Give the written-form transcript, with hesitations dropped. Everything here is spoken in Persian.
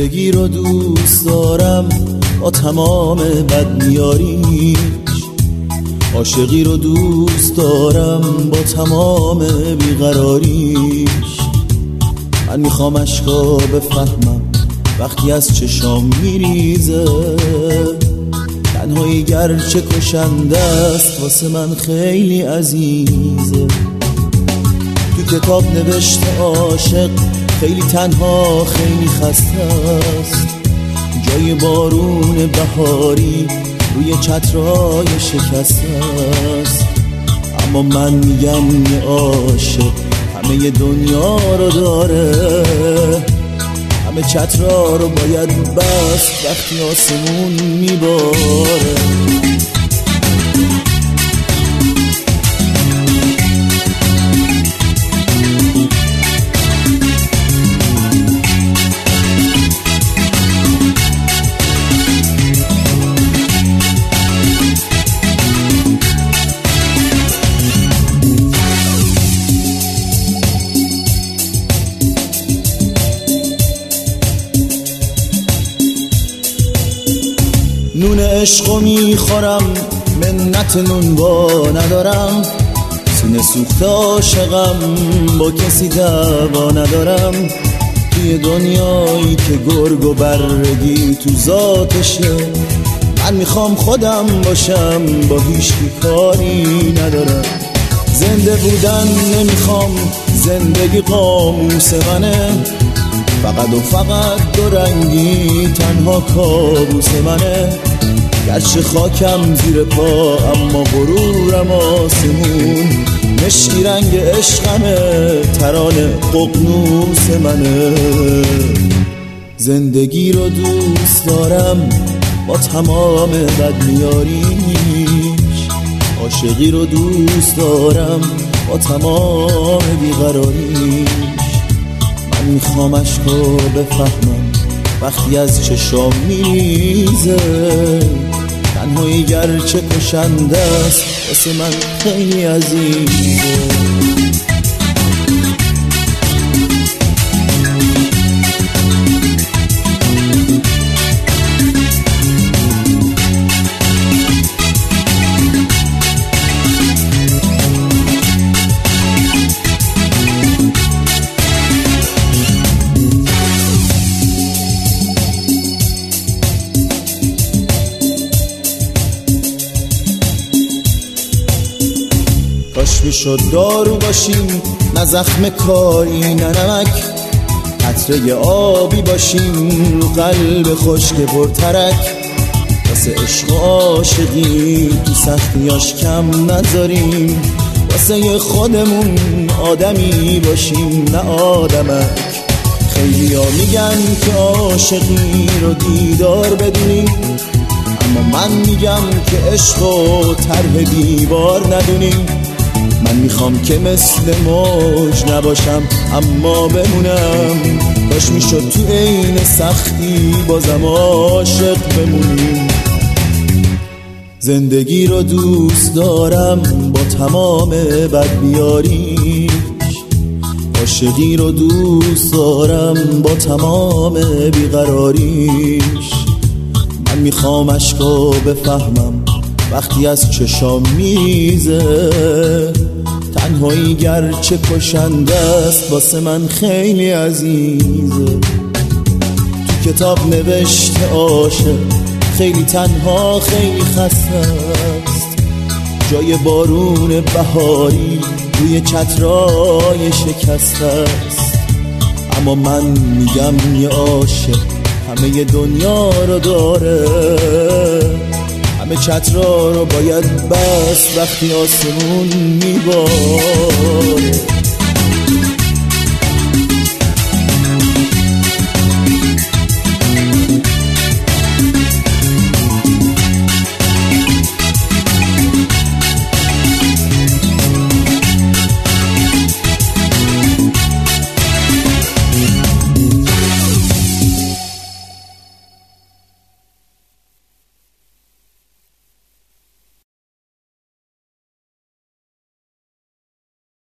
زندگی رو دوست دارم با تمام بدمیاریش، عاشقی رو دوست دارم با تمام بیقراریش. من میخوام عشقا بفهمم وقتی از چشام میریزه، تنهایی گرچه کشنده است واسه من خیلی عزیزه. تو کتاب نوشته عاشق خیلی تنها خیلی خسته است، جای بارون بهاری روی چترای شکسته است. اما من میگم یه عاشق همه دنیا رو داره، همه چترا رو باید بست وقتی آسمون میباره. نون عشقو میخورم منت نون با ندارم، سینه سوخته عاشقم با کسی دعوا ندارم. توی دنیایی که گرگ و برگی تو ذاتشه، من میخوام خودم باشم با هیچکی کاری ندارم. زنده بودن نمیخوام، زندگی قاموس منه، فقط و فقط دو رنگی تنها کابوس منه. گرچه خاکم زیر پا اما غرورم آسمون، مشکی رنگ عشقمه ترانه ققنوس منه. زندگی رو دوست دارم با تمام بدمیاریش، عاشقی رو دوست دارم با تمام بیقراریش. من میخوام عشقو بفهمم وقتی از چشام میریزه، تنهایی گرچه کشنده است واسه من خیلی عزیزه. کاش میشد دارو باشیم نه زخم کاری نه نمک، قطره آبی باشیم رو قلب خشک پرترک. واسه عشق و عاشقی تو سختیاش کم نذاریم، واسه خودمون آدمی باشیم نه آدمک. خیلی ها میگن که عاشقی رو دیدار بدونیم، اما من میگم که عشق و طرح دیوار ندونیم. من میخوام که مثل موج نباشم اما بمونم، کاش میشد تو عین سختی بازم عاشق بمونیم. زندگی رو دوست دارم با تمام بدبیاریش، عاشقی رو دوست دارم با تمام بیقراریش. من میخوام عشقو بفهمم وقتی از چشام میریزه، تنهایی گرچه کشنده است واسه من خیلی عزیزه. تو کتاب نوشته عاشق خیلی تنها خیلی خسته است، جای بارون بهاری روی چترای شکسته است. اما من میگم یه عاشق همه دنیا رو داره، همه چترا رو باید بست وقتی آسمون میباره.